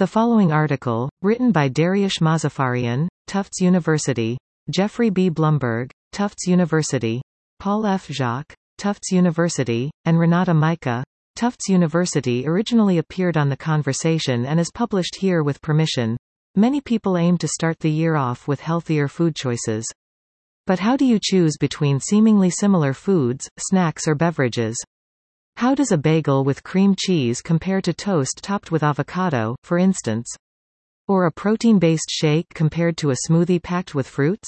The following article, written by Dariush Mozaffarian, Tufts University, Jeffrey B. Blumberg, Tufts University, Paul F. Jacques, Tufts University, and Renata Micah, Tufts University originally appeared on The Conversation and is published here with permission. Many people aim to start the year off with healthier food choices. But how do you choose between seemingly similar foods, snacks or beverages? How does a bagel with cream cheese compare to toast topped with avocado, for instance? Or a protein-based shake compared to a smoothie packed with fruits?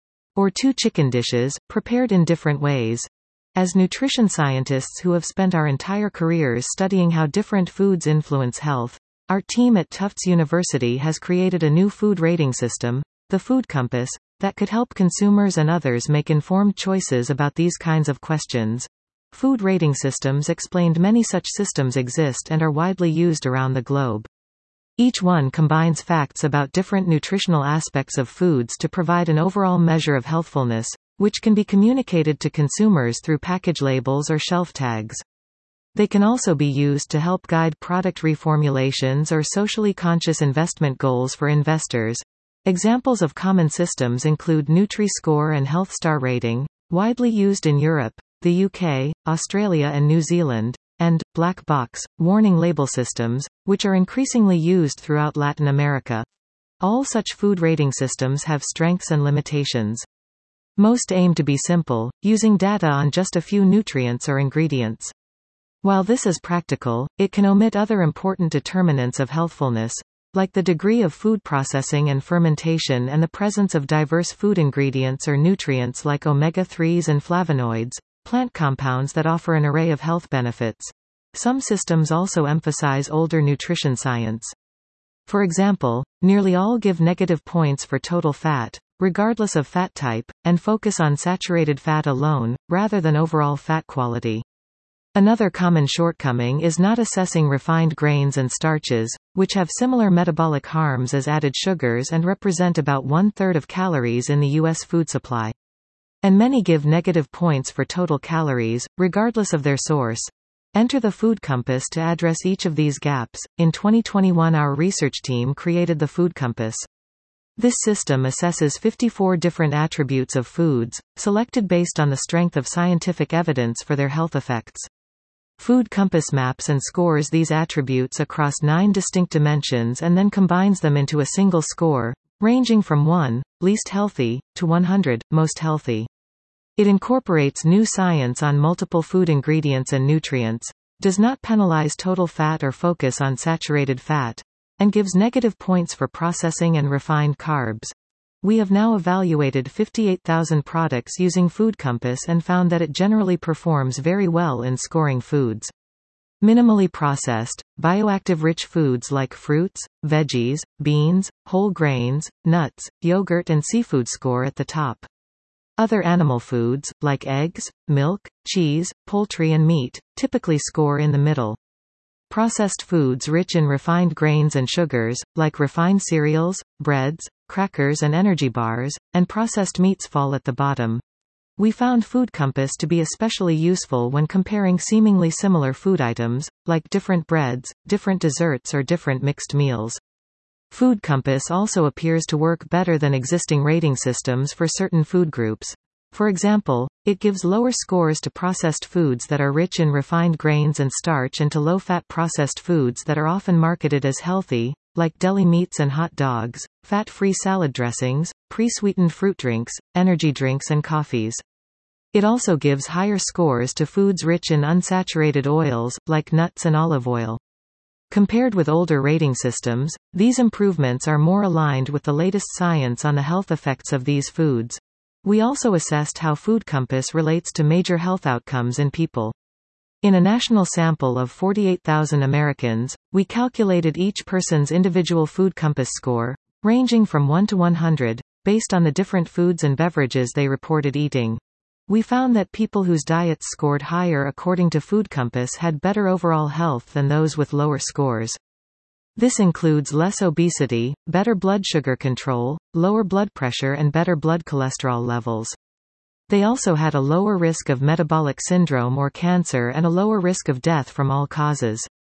Or two chicken dishes, prepared in different ways? As nutrition scientists who have spent our entire careers studying how different foods influence health, our team at Tufts University has created a new food rating system, the Food Compass, that could help consumers and others make informed choices about these kinds of questions. Food rating systems explained. Many such systems exist and are widely used around the globe. Each one combines facts about different nutritional aspects of foods to provide an overall measure of healthfulness, which can be communicated to consumers through package labels or shelf tags. They can also be used to help guide product reformulations or socially conscious investment goals for investors. Examples of common systems include Nutri-Score and Health Star Rating, widely used in Europe, the UK, Australia and New Zealand, and black box warning label systems, which are increasingly used throughout Latin America. All such food rating systems have strengths and limitations. Most aim to be simple, using data on just a few nutrients or ingredients. While this is practical, it can omit other important determinants of healthfulness, like the degree of food processing and fermentation and the presence of diverse food ingredients or nutrients like omega-3s and flavonoids, plant compounds that offer an array of health benefits. Some systems also emphasize older nutrition science. For example, nearly all give negative points for total fat, regardless of fat type, and focus on saturated fat alone, rather than overall fat quality. Another common shortcoming is not assessing refined grains and starches, which have similar metabolic harms as added sugars and represent about 1/3 of calories in the U.S. food supply. And many give negative points for total calories, regardless of their source. Enter the Food Compass to address each of these gaps. In 2021, our research team created the Food Compass. This system assesses 54 different attributes of foods, selected based on the strength of scientific evidence for their health effects. Food Compass maps and scores these attributes across 9 distinct dimensions and then combines them into a single score, ranging from 1, least healthy, to 100, most healthy. It incorporates new science on multiple food ingredients and nutrients, does not penalize total fat or focus on saturated fat, and gives negative points for processing and refined carbs. We have now evaluated 58,000 products using Food Compass and found that it generally performs very well in scoring foods. Minimally processed, bioactive-rich foods like fruits, veggies, beans, whole grains, nuts, yogurt and seafood score at the top. Other animal foods, like eggs, milk, cheese, poultry and meat, typically score in the middle. Processed foods rich in refined grains and sugars, like refined cereals, breads, crackers and energy bars, and processed meats fall at the bottom. We found Food Compass to be especially useful when comparing seemingly similar food items, like different breads, different desserts or different mixed meals. Food Compass also appears to work better than existing rating systems for certain food groups. For example, it gives lower scores to processed foods that are rich in refined grains and starch and to low-fat processed foods that are often marketed as healthy, like deli meats and hot dogs, fat-free salad dressings, pre-sweetened fruit drinks, energy drinks and coffees. It also gives higher scores to foods rich in unsaturated oils, like nuts and olive oil. Compared with older rating systems, these improvements are more aligned with the latest science on the health effects of these foods. We also assessed how Food Compass relates to major health outcomes in people. In a national sample of 48,000 Americans, we calculated each person's individual Food Compass score, ranging from 1 to 100, based on the different foods and beverages they reported eating. We found that people whose diets scored higher according to Food Compass had better overall health than those with lower scores. This includes less obesity, better blood sugar control, lower blood pressure and better blood cholesterol levels. They also had a lower risk of metabolic syndrome or cancer and a lower risk of death from all causes.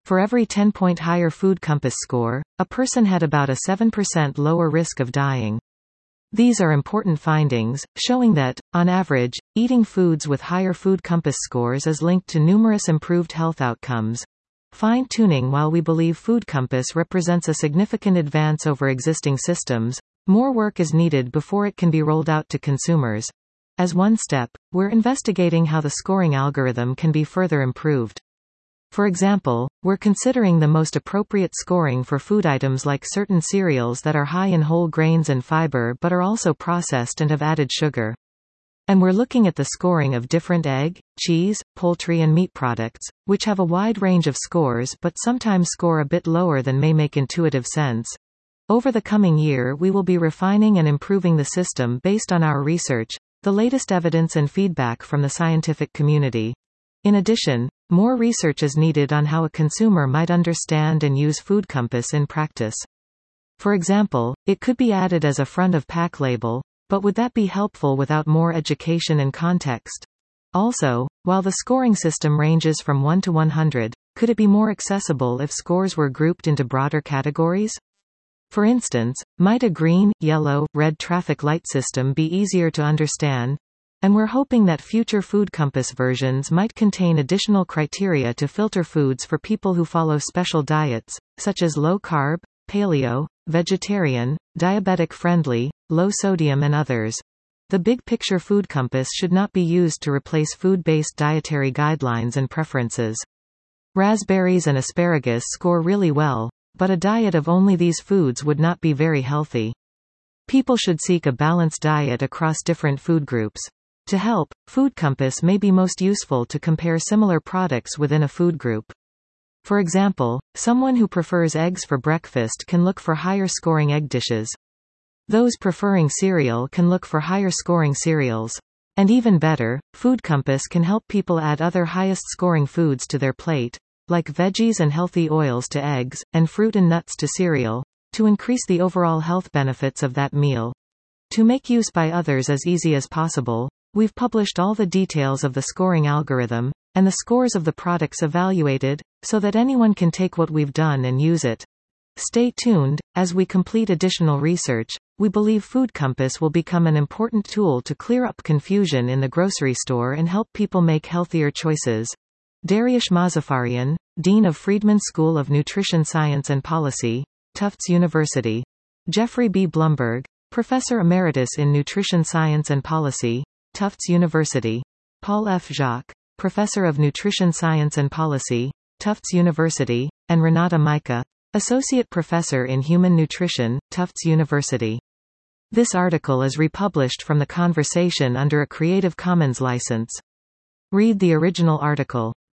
For every 10-point higher Food Compass score, a person had about a 7% lower risk of dying. These are important findings, showing that, on average, eating foods with higher Food Compass scores is linked to numerous improved health outcomes. Fine-tuning. While we believe Food Compass represents a significant advance over existing systems, more work is needed before it can be rolled out to consumers. As one step, we're investigating how the scoring algorithm can be further improved. For example, we're considering the most appropriate scoring for food items like certain cereals that are high in whole grains and fiber but are also processed and have added sugar. And we're looking at the scoring of different egg, cheese, poultry and meat products, which have a wide range of scores but sometimes score a bit lower than may make intuitive sense. Over the coming year we will be refining and improving the system based on our research, the latest evidence and feedback from the scientific community. In addition, more research is needed on how a consumer might understand and use Food Compass in practice. For example, it could be added as a front-of-pack label, but would that be helpful without more education and context? Also, while the scoring system ranges from 1 to 100, could it be more accessible if scores were grouped into broader categories? For instance, might a green, yellow, red traffic light system be easier to understand? And we're hoping that future Food Compass versions might contain additional criteria to filter foods for people who follow special diets, such as low-carb, paleo, vegetarian, diabetic-friendly, low-sodium and others. The big-picture Food Compass should not be used to replace food-based dietary guidelines and preferences. Raspberries and asparagus score really well, but a diet of only these foods would not be very healthy. People should seek a balanced diet across different food groups. To help, Food Compass may be most useful to compare similar products within a food group. For example, someone who prefers eggs for breakfast can look for higher scoring egg dishes. Those preferring cereal can look for higher scoring cereals. And even better, Food Compass can help people add other highest scoring foods to their plate, like veggies and healthy oils to eggs, and fruit and nuts to cereal, to increase the overall health benefits of that meal. To make use by others as easy as possible, we've published all the details of the scoring algorithm, and the scores of the products evaluated, so that anyone can take what we've done and use it. Stay tuned. As we complete additional research, we believe Food Compass will become an important tool to clear up confusion in the grocery store and help people make healthier choices. Dariush Mozaffarian, Dean of Friedman School of Nutrition Science and Policy, Tufts University. Jeffrey B. Blumberg, Professor Emeritus in Nutrition Science and Policy, Tufts University. Paul F. Jacques, Professor of Nutrition Science and Policy, Tufts University, and Renata Mica, Associate Professor in Human Nutrition, Tufts University. This article is republished from the conversation under a Creative Commons license. Read the original article.